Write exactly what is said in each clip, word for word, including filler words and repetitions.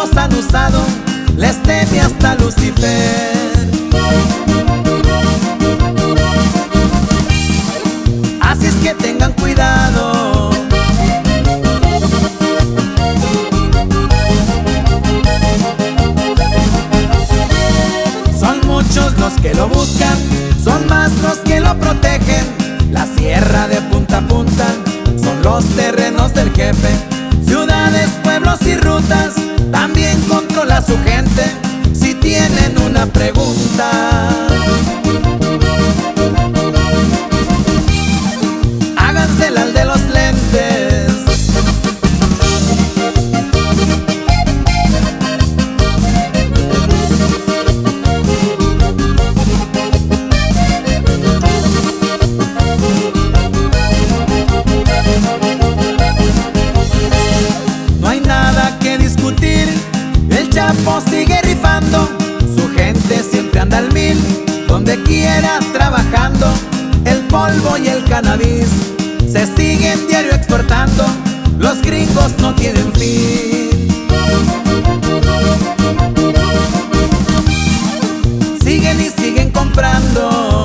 los han usado, les teme hasta Lucifer. Así es que tengan cuidado. Son muchos los que lo buscan, son más los que lo protegen. La sierra de punta a punta son los terrenos del jefe. Ciudades, pueblos y rutas también controla su gente. Si tienen una pregunta, hágansela al de los lentes. No hay nada que discutir, el Chapo sigue rifando, su gente siempre anda al mil, donde quiera trabajando. El polvo y el cannabis se siguen diario exportando, los gringos no tienen fin. Siguen y siguen comprando.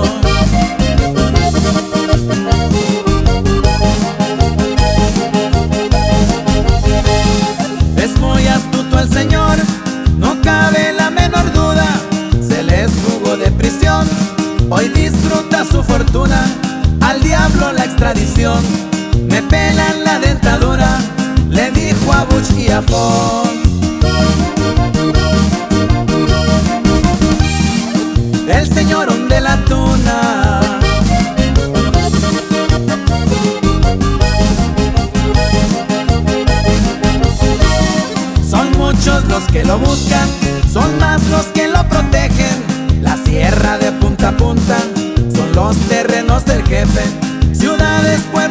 Es muy astuto el señor, no cabe la menor duda. Se les jugó de prisión, hoy disfruta su fortuna. Al diablo la extradición, me pelan la dentadura, le dijo a Bush y a Fox. El señorón de la tuna. Son muchos los que lo buscan, son más los que lo protegen. La sierra de punta a punta son los terrenos del jefe. Ciudades,